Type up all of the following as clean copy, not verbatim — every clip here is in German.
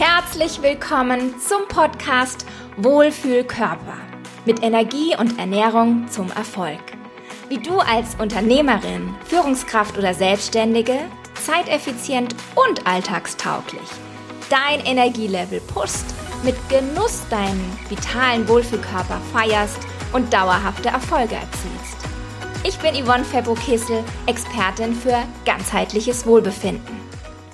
Herzlich willkommen zum Podcast Wohlfühlkörper mit Energie und Ernährung zum Erfolg. Wie du als Unternehmerin, Führungskraft oder Selbstständige zeiteffizient und alltagstauglich dein Energielevel pushst, mit Genuss deinen vitalen Wohlfühlkörper feierst und dauerhafte Erfolge erzielst. Ich bin Yvonne Febbo-Kissel, Expertin für ganzheitliches Wohlbefinden.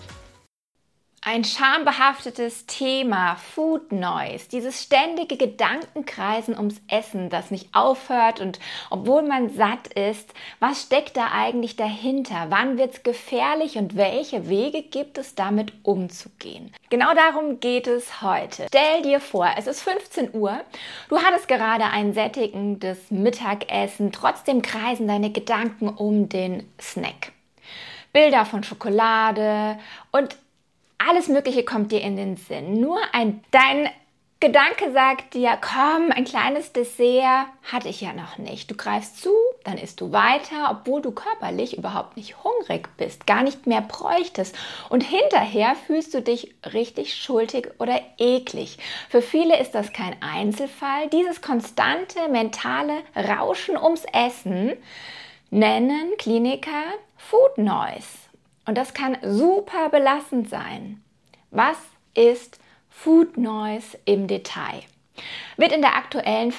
Ein schambehaftetes Thema, Food Noise, dieses ständige Gedankenkreisen ums Essen, das nicht aufhört und obwohl man satt ist, was steckt da eigentlich dahinter? Wann wird's gefährlich und welche Wege gibt es damit umzugehen? Genau darum geht es heute. Stell dir vor, es ist 15 Uhr, du hattest gerade ein sättigendes Mittagessen, trotzdem kreisen deine Gedanken um den Snack. Bilder von Schokolade und alles Mögliche kommt dir in den Sinn. Dein Gedanke sagt dir, komm, ein kleines Dessert hatte ich ja noch nicht. Du greifst zu, dann isst du weiter, obwohl du körperlich überhaupt nicht hungrig bist, gar nicht mehr bräuchtest. Und hinterher fühlst du dich richtig schuldig oder eklig. Für viele ist das kein Einzelfall. Dieses konstante mentale Rauschen ums Essen nennen Kliniker Food Noise. Und das kann super belastend sein. Was ist Food Noise im Detail? Wird in der aktuellen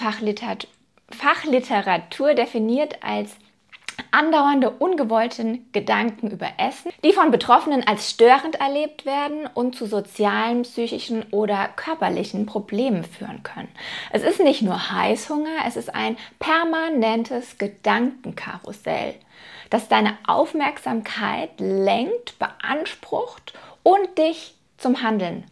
Fachliteratur definiert als andauernde ungewollte Gedanken über Essen, die von Betroffenen als störend erlebt werden und zu sozialen, psychischen oder körperlichen Problemen führen können. Es ist nicht nur Heißhunger, es ist ein permanentes Gedankenkarussell, das deine Aufmerksamkeit lenkt, beansprucht und dich zum Handeln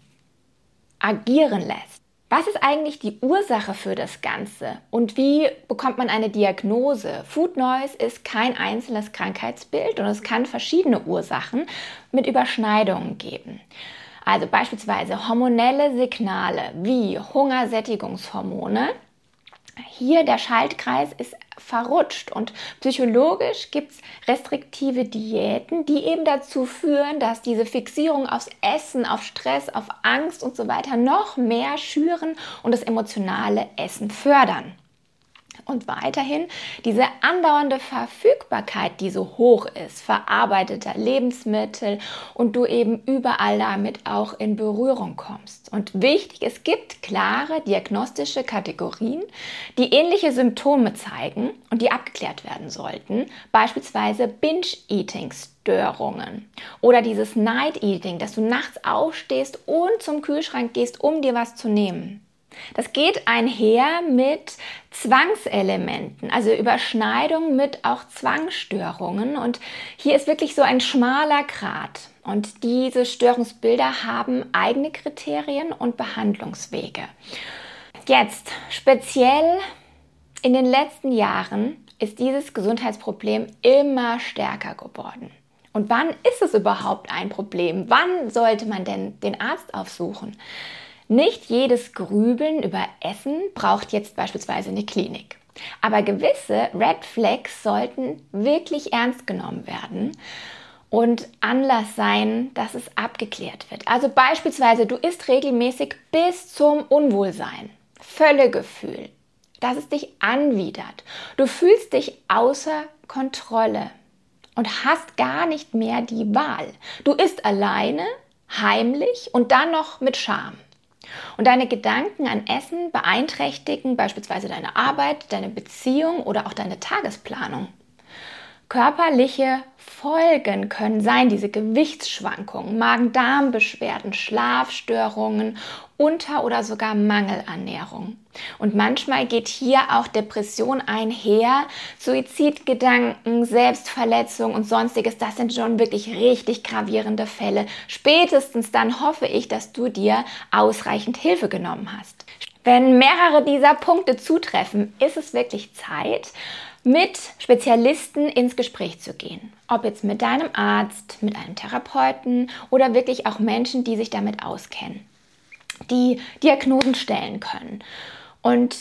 agieren lässt. Was ist eigentlich die Ursache für das Ganze und wie bekommt man eine Diagnose? Food Noise ist kein einzelnes Krankheitsbild und es kann verschiedene Ursachen mit Überschneidungen geben. Also beispielsweise hormonelle Signale wie Hungersättigungshormone. Hier der Schaltkreis ist verrutscht und psychologisch gibt es restriktive Diäten, die eben dazu führen, dass diese Fixierung aufs Essen, auf Stress, auf Angst und so weiter noch mehr schüren und das emotionale Essen fördern. Und weiterhin diese andauernde Verfügbarkeit, die so hoch ist, verarbeiteter Lebensmittel und du eben überall damit auch in Berührung kommst. Und wichtig, es gibt klare diagnostische Kategorien, die ähnliche Symptome zeigen und die abgeklärt werden sollten, beispielsweise Binge-Eating-Störungen oder dieses Night-Eating, dass du nachts aufstehst und zum Kühlschrank gehst, um dir was zu nehmen. Das geht einher mit Zwangselementen, also Überschneidung mit auch Zwangsstörungen. Und hier ist wirklich so ein schmaler Grat. Und diese Störungsbilder haben eigene Kriterien und Behandlungswege. Jetzt, speziell in den letzten Jahren, ist dieses Gesundheitsproblem immer stärker geworden. Und wann ist es überhaupt ein Problem? Wann sollte man denn den Arzt aufsuchen? Nicht jedes Grübeln über Essen braucht jetzt beispielsweise eine Klinik. Aber gewisse Red Flags sollten wirklich ernst genommen werden und Anlass sein, dass es abgeklärt wird. Also beispielsweise, du isst regelmäßig bis zum Unwohlsein, Völlegefühl, dass es dich anwidert. Du fühlst dich außer Kontrolle und hast gar nicht mehr die Wahl. Du isst alleine, heimlich und dann noch mit Scham. Und deine Gedanken an Essen beeinträchtigen beispielsweise deine Arbeit, deine Beziehung oder auch deine Tagesplanung. Körperliche Folgen können sein, diese Gewichtsschwankungen, Magen-Darm-Beschwerden, Schlafstörungen, Unter- oder sogar Mangelernährung. Und manchmal geht hier auch Depression einher, Suizidgedanken, Selbstverletzung und sonstiges. Das sind schon wirklich richtig gravierende Fälle. Spätestens dann hoffe ich, dass du dir ausreichend Hilfe genommen hast. Wenn mehrere dieser Punkte zutreffen, ist es wirklich Zeit, mit Spezialisten ins Gespräch zu gehen. Ob jetzt mit deinem Arzt, mit einem Therapeuten oder wirklich auch Menschen, die sich damit auskennen, die Diagnosen stellen können. Und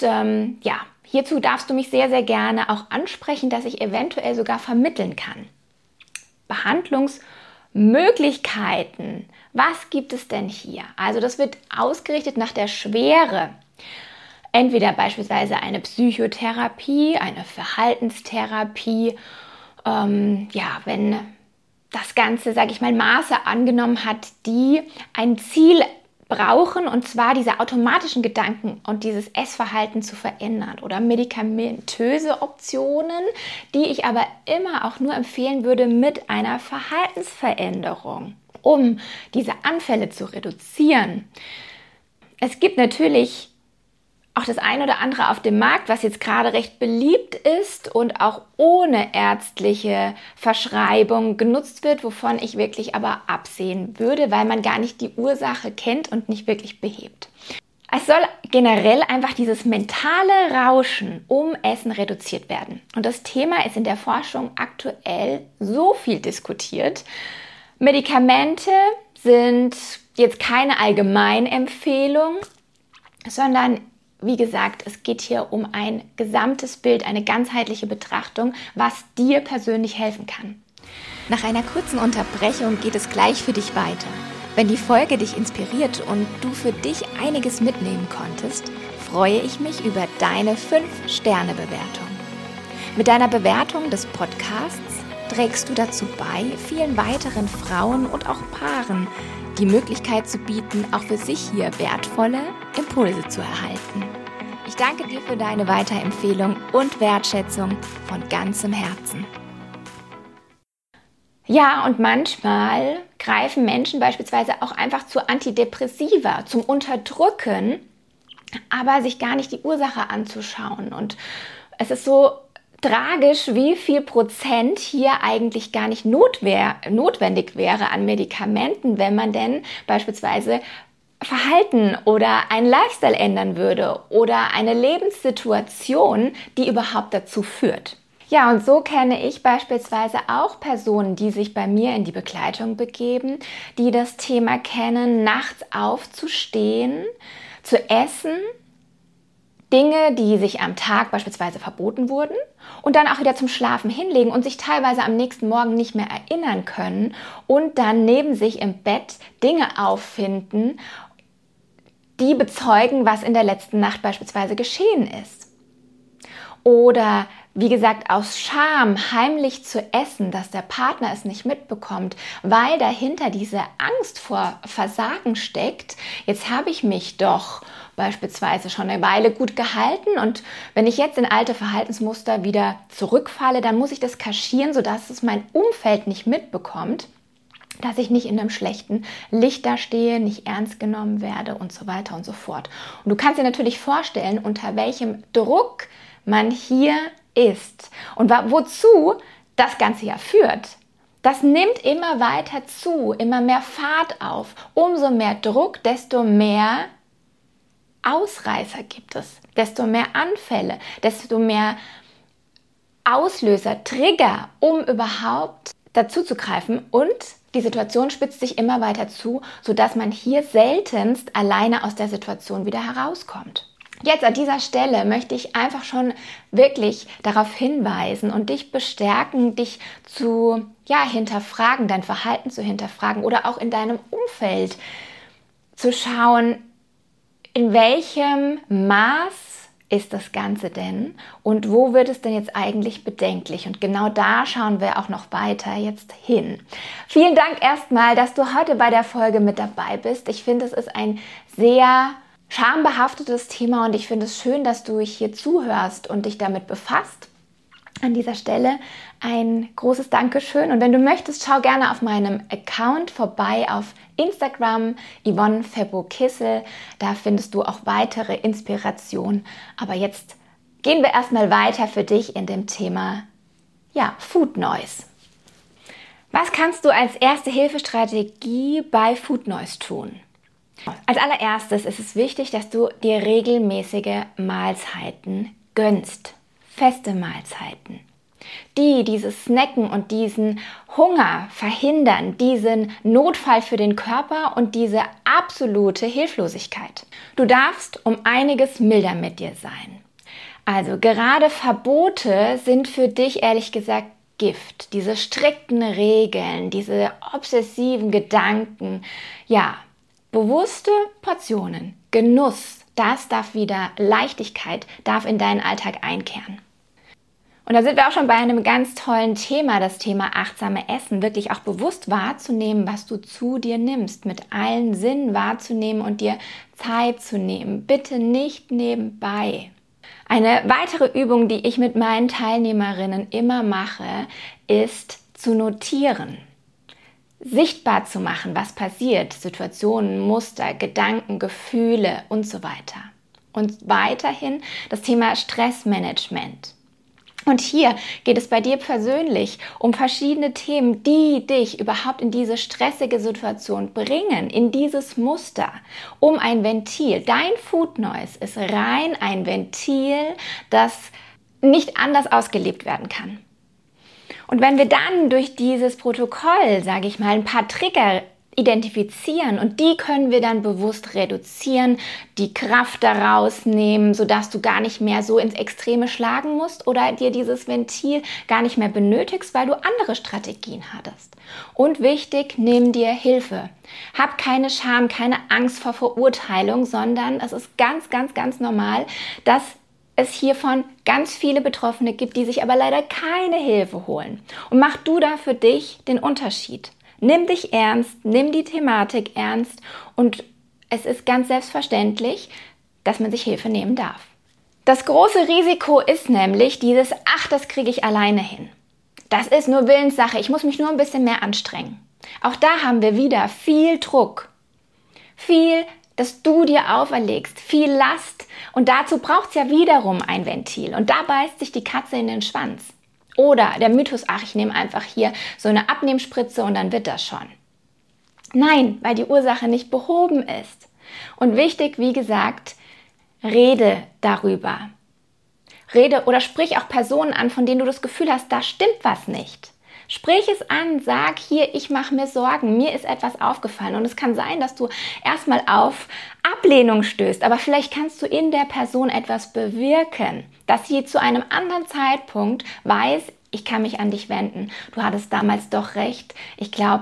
hierzu darfst du mich sehr, sehr gerne auch ansprechen, dass ich eventuell sogar vermitteln kann. Behandlungsmöglichkeiten Was gibt es denn hier? Also das wird ausgerichtet nach der Schwere. Entweder beispielsweise eine Psychotherapie, eine Verhaltenstherapie, wenn das Ganze, sage ich mal, Maße angenommen hat, die ein Ziel brauchen, und zwar diese automatischen Gedanken und dieses Essverhalten zu verändern, oder medikamentöse Optionen, die ich aber immer auch nur empfehlen würde mit einer Verhaltensveränderung, um diese Anfälle zu reduzieren. Es gibt natürlich auch das ein oder andere auf dem Markt, was jetzt gerade recht beliebt ist und auch ohne ärztliche Verschreibung genutzt wird, wovon ich wirklich aber absehen würde, weil man gar nicht die Ursache kennt und nicht wirklich behebt. Es soll generell einfach dieses mentale Rauschen um Essen reduziert werden. Und das Thema ist in der Forschung aktuell so viel diskutiert. Medikamente sind jetzt keine Allgemeinempfehlung, sondern wie gesagt, es geht hier um ein gesamtes Bild, eine ganzheitliche Betrachtung, was dir persönlich helfen kann. Nach einer kurzen Unterbrechung geht es gleich für dich weiter. Wenn die Folge dich inspiriert und du für dich einiges mitnehmen konntest, freue ich mich über deine 5-Sterne-Bewertung. Mit deiner Bewertung des Podcasts trägst du dazu bei, vielen weiteren Frauen und auch Paaren die Möglichkeit zu bieten, auch für sich hier wertvolle Impulse zu erhalten. Ich danke dir für deine Weiterempfehlung und Wertschätzung von ganzem Herzen. Ja, und manchmal greifen Menschen beispielsweise auch einfach zu Antidepressiva, zum Unterdrücken, aber sich gar nicht die Ursache anzuschauen. Und es ist so tragisch, wie viel Prozent hier eigentlich gar nicht notwendig wäre an Medikamenten, wenn man denn beispielsweise Verhalten oder einen Lifestyle ändern würde oder eine Lebenssituation, die überhaupt dazu führt. Ja, und so kenne ich beispielsweise auch Personen, die sich bei mir in die Begleitung begeben, die das Thema kennen, nachts aufzustehen, zu essen, Dinge, die sich am Tag beispielsweise verboten wurden, und dann auch wieder zum Schlafen hinlegen und sich teilweise am nächsten Morgen nicht mehr erinnern können und dann neben sich im Bett Dinge auffinden, die bezeugen, was in der letzten Nacht beispielsweise geschehen ist. Oder wie gesagt, aus Scham heimlich zu essen, dass der Partner es nicht mitbekommt, weil dahinter diese Angst vor Versagen steckt. Jetzt habe ich mich doch beispielsweise schon eine Weile gut gehalten, und wenn ich jetzt in alte Verhaltensmuster wieder zurückfalle, dann muss ich das kaschieren, sodass es mein Umfeld nicht mitbekommt, dass ich nicht in einem schlechten Licht dastehe, nicht ernst genommen werde und so weiter und so fort. Und du kannst dir natürlich vorstellen, unter welchem Druck man hier ist und wozu das Ganze ja führt. Das nimmt immer weiter zu, immer mehr Fahrt auf. Umso mehr Druck, desto mehr Ausreißer gibt es, desto mehr Anfälle, desto mehr Auslöser, Trigger, um überhaupt dazu zu greifen, und die Situation spitzt sich immer weiter zu, sodass man hier seltenst alleine aus der Situation wieder herauskommt. Jetzt an dieser Stelle möchte ich einfach schon wirklich darauf hinweisen und dich bestärken, dich zu hinterfragen, dein Verhalten zu hinterfragen oder auch in deinem Umfeld zu schauen, in welchem Maß ist das Ganze denn und wo wird es denn jetzt eigentlich bedenklich? Und genau da schauen wir auch noch weiter jetzt hin. Vielen Dank erstmal, dass du heute bei der Folge mit dabei bist. Ich finde, es ist ein sehr schambehaftetes Thema und ich finde es schön, dass du hier zuhörst und dich damit befasst. An dieser Stelle ein großes Dankeschön, und wenn du möchtest, schau gerne auf meinem Account vorbei auf Instagram, Yvonne Febbo-Kissel, da findest du auch weitere Inspirationen. Aber jetzt gehen wir erstmal weiter für dich in dem Thema Food Noise. Was kannst du als erste Hilfestrategie bei Food Noise tun? Als allererstes ist es wichtig, dass du dir regelmäßige Mahlzeiten gönnst. Feste Mahlzeiten, die dieses Snacken und diesen Hunger verhindern, diesen Notfall für den Körper und diese absolute Hilflosigkeit. Du darfst um einiges milder mit dir sein. Also gerade Verbote sind für dich ehrlich gesagt Gift, diese strikten Regeln, diese obsessiven Gedanken, ja, bewusste Portionen, Genuss, das darf wieder, Leichtigkeit darf in deinen Alltag einkehren. Und da sind wir auch schon bei einem ganz tollen Thema, das Thema achtsame Essen, wirklich auch bewusst wahrzunehmen, was du zu dir nimmst, mit allen Sinnen wahrzunehmen und dir Zeit zu nehmen. Bitte nicht nebenbei. Eine weitere Übung, die ich mit meinen Teilnehmerinnen immer mache, ist zu notieren. Sichtbar zu machen, was passiert, Situationen, Muster, Gedanken, Gefühle und so weiter. Und weiterhin das Thema Stressmanagement. Und hier geht es bei dir persönlich um verschiedene Themen, die dich überhaupt in diese stressige Situation bringen, in dieses Muster, um ein Ventil. Dein Food Noise ist rein ein Ventil, das nicht anders ausgelebt werden kann. Und wenn wir dann durch dieses Protokoll, sage ich mal, ein paar Trigger identifizieren und die können wir dann bewusst reduzieren, die Kraft daraus nehmen, sodass du gar nicht mehr so ins Extreme schlagen musst oder dir dieses Ventil gar nicht mehr benötigst, weil du andere Strategien hattest. Und wichtig, nimm dir Hilfe. Hab keine Scham, keine Angst vor Verurteilung, sondern es ist ganz, ganz, ganz normal, dass es hiervon ganz viele Betroffene gibt, die sich aber leider keine Hilfe holen. Und mach du da für dich den Unterschied. Nimm dich ernst, nimm die Thematik ernst und es ist ganz selbstverständlich, dass man sich Hilfe nehmen darf. Das große Risiko ist nämlich dieses, das kriege ich alleine hin. Das ist nur Willenssache, ich muss mich nur ein bisschen mehr anstrengen. Auch da haben wir wieder viel Druck, viel, das du dir auferlegst, viel Last und dazu braucht es ja wiederum ein Ventil und da beißt sich die Katze in den Schwanz. Oder der Mythos, ich nehme einfach hier so eine Abnehmspritze und dann wird das schon. Nein, weil die Ursache nicht behoben ist. Und wichtig, wie gesagt, rede darüber. Rede oder sprich auch Personen an, von denen du das Gefühl hast, da stimmt was nicht. Sprich es an, sag hier, ich mache mir Sorgen, mir ist etwas aufgefallen. Und es kann sein, dass du erstmal auf Ablehnung stößt, aber vielleicht kannst du in der Person etwas bewirken, dass sie zu einem anderen Zeitpunkt weiß, ich kann mich an dich wenden. Du hattest damals doch recht. Ich glaube,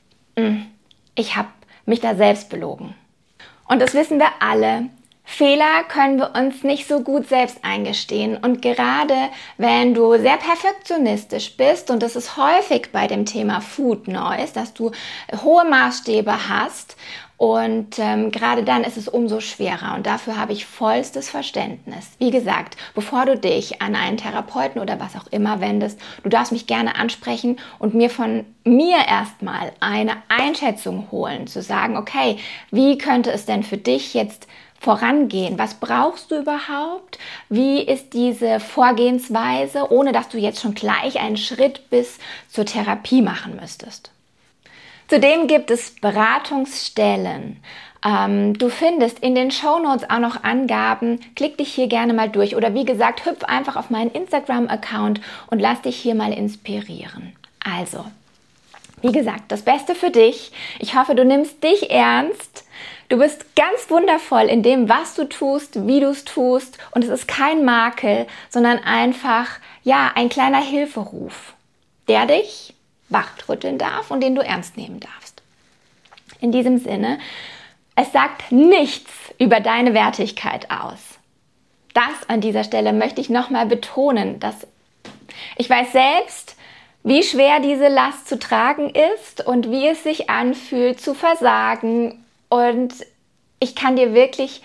ich habe mich da selbst belogen. Und das wissen wir alle. Fehler können wir uns nicht so gut selbst eingestehen und gerade wenn du sehr perfektionistisch bist und das ist häufig bei dem Thema Food Noise, dass du hohe Maßstäbe hast und gerade dann ist es umso schwerer und dafür habe ich vollstes Verständnis. Wie gesagt, bevor du dich an einen Therapeuten oder was auch immer wendest, du darfst mich gerne ansprechen und mir von mir erstmal eine Einschätzung holen, zu sagen, okay, wie könnte es denn für dich jetzt vorangehen? Was brauchst du überhaupt? Wie ist diese Vorgehensweise, ohne dass du jetzt schon gleich einen Schritt bis zur Therapie machen müsstest? Zudem gibt es Beratungsstellen. Du findest in den Shownotes auch noch Angaben. Klick dich hier gerne mal durch oder wie gesagt, hüpf einfach auf meinen Instagram-Account und lass dich hier mal inspirieren. Also, wie gesagt, das Beste für dich. Ich hoffe, du nimmst dich ernst. Du bist ganz wundervoll in dem, was du tust, wie du es tust und es ist kein Makel, sondern einfach, ein kleiner Hilferuf, der dich wachrütteln darf und den du ernst nehmen darfst. In diesem Sinne, es sagt nichts über deine Wertigkeit aus. Das an dieser Stelle möchte ich nochmal betonen, dass ich weiß selbst, wie schwer diese Last zu tragen ist und wie es sich anfühlt, zu versagen. Und ich kann dir wirklich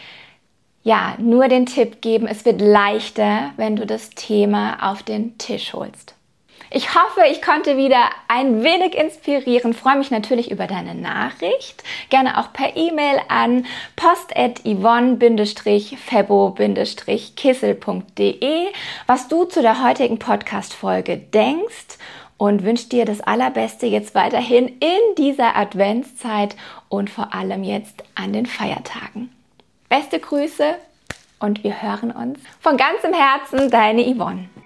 nur den Tipp geben, es wird leichter, wenn du das Thema auf den Tisch holst. Ich hoffe, ich konnte wieder ein wenig inspirieren. Freue mich natürlich über deine Nachricht. Gerne auch per E-Mail an post@yvonne-febo-kissel.de, was du zu der heutigen Podcast-Folge denkst. Und wünsche dir das Allerbeste jetzt weiterhin in dieser Adventszeit und vor allem jetzt an den Feiertagen. Beste Grüße und wir hören uns von ganzem Herzen, deine Yvonne.